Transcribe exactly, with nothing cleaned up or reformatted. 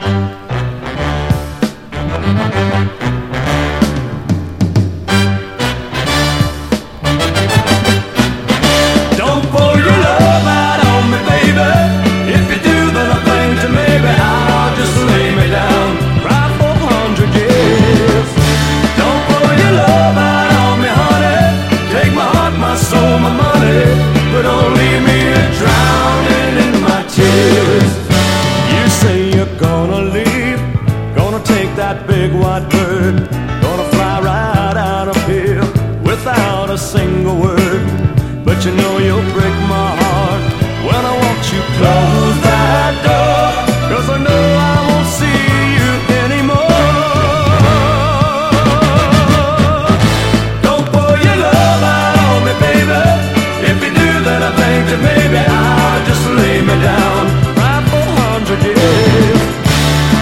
Don't pour your love out on me, baby. If you do, then I think that maybe I'll just lay me down, cry for a hundred years. Don't pour your love out on me, honey. Take my heart, my soul, my money, but don't leave me drowning in my tears. You say you're gonna leave, gonna take that big white